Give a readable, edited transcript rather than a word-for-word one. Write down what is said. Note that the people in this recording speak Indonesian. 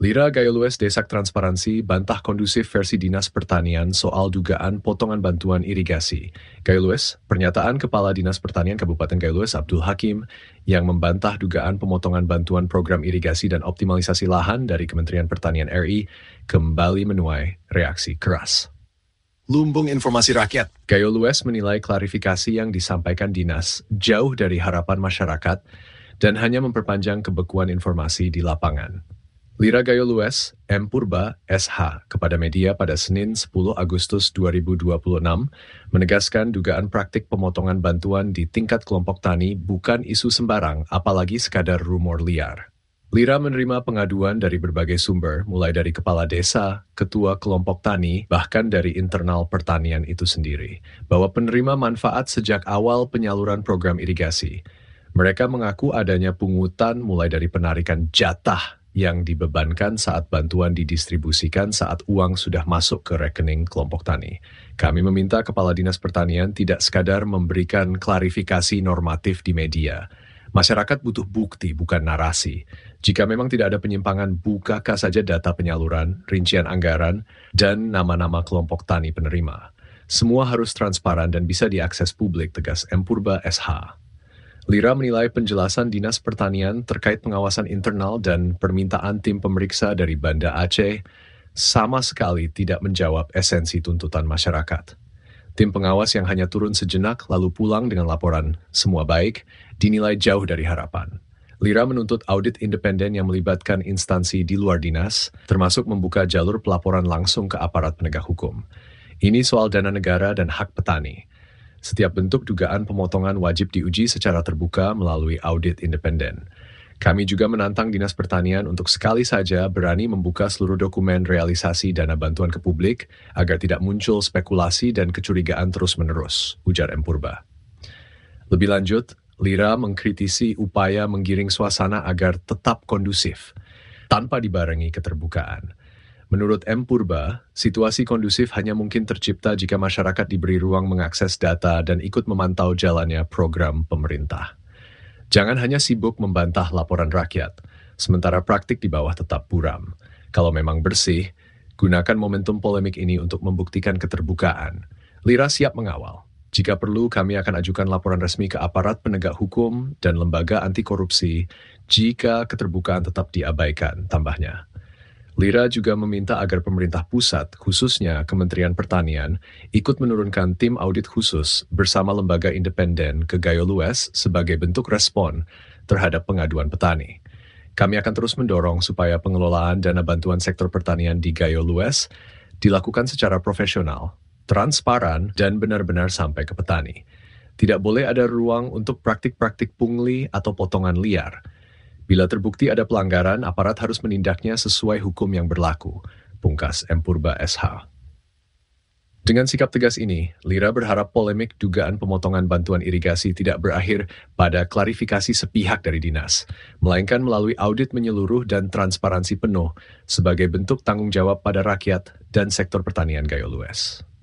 Lira Gayolues Desak Transparansi bantah kondusif versi Dinas Pertanian soal dugaan potongan bantuan irigasi. Gayolues, pernyataan Kepala Dinas Pertanian Kabupaten Gayolues Abdul Hakim yang membantah dugaan pemotongan bantuan program irigasi dan optimalisasi lahan dari Kementerian Pertanian RI kembali menuai reaksi keras. Lumbung Informasi Rakyat. Gayolues menilai klarifikasi yang disampaikan Dinas jauh dari harapan masyarakat dan hanya memperpanjang kebekuan informasi di lapangan. Lira Gayolues, M. Purba, SH, kepada media pada Senin 10 Agustus 2026, menegaskan dugaan praktik pemotongan bantuan di tingkat kelompok tani bukan isu sembarang, apalagi sekadar rumor liar. Lira menerima pengaduan dari berbagai sumber, mulai dari kepala desa, ketua kelompok tani, bahkan dari internal pertanian itu sendiri, bahwa penerima manfaat sejak awal penyaluran program irigasi. Mereka mengaku adanya pungutan mulai dari penarikan jatah yang dibebankan saat bantuan didistribusikan saat uang sudah masuk ke rekening kelompok tani. Kami meminta Kepala Dinas Pertanian tidak sekadar memberikan klarifikasi normatif di media. Masyarakat butuh bukti, bukan narasi. Jika memang tidak ada penyimpangan, bukakan saja data penyaluran, rincian anggaran, dan nama-nama kelompok tani penerima. Semua harus transparan dan bisa diakses publik, tegas M. Purba SH. Lira menilai penjelasan Dinas Pertanian terkait pengawasan internal dan permintaan tim pemeriksa dari Banda Aceh sama sekali tidak menjawab esensi tuntutan masyarakat. Tim pengawas yang hanya turun sejenak lalu pulang dengan laporan semua baik dinilai jauh dari harapan. Lira menuntut audit independen yang melibatkan instansi di luar dinas, termasuk membuka jalur pelaporan langsung ke aparat penegak hukum. Ini soal dana negara dan hak petani. Setiap bentuk dugaan pemotongan wajib diuji secara terbuka melalui audit independen. Kami juga menantang Dinas Pertanian untuk sekali saja berani membuka seluruh dokumen realisasi dana bantuan ke publik agar tidak muncul spekulasi dan kecurigaan terus-menerus, ujar M. Purba. Lebih lanjut, Lira mengkritisi upaya menggiring suasana agar tetap kondusif, tanpa dibarengi keterbukaan. Menurut M. Purba, situasi kondusif hanya mungkin tercipta jika masyarakat diberi ruang mengakses data dan ikut memantau jalannya program pemerintah. Jangan hanya sibuk membantah laporan rakyat, sementara praktik di bawah tetap buram. Kalau memang bersih, gunakan momentum polemik ini untuk membuktikan keterbukaan. Lira siap mengawal. Jika perlu, kami akan ajukan laporan resmi ke aparat penegak hukum dan lembaga anti korupsi jika keterbukaan tetap diabaikan, tambahnya. Lira juga meminta agar pemerintah pusat, khususnya Kementerian Pertanian, ikut menurunkan tim audit khusus bersama lembaga independen ke Gayolues sebagai bentuk respon terhadap pengaduan petani. Kami akan terus mendorong supaya pengelolaan dana bantuan sektor pertanian di Gayolues dilakukan secara profesional, transparan, dan benar-benar sampai ke petani. Tidak boleh ada ruang untuk praktik-praktik pungli atau potongan liar. Bila terbukti ada pelanggaran, aparat harus menindaknya sesuai hukum yang berlaku, pungkas M. Purba SH. Dengan sikap tegas ini, Lira berharap polemik dugaan pemotongan bantuan irigasi tidak berakhir pada klarifikasi sepihak dari dinas, melainkan melalui audit menyeluruh dan transparansi penuh sebagai bentuk tanggung jawab pada rakyat dan sektor pertanian Gayolues.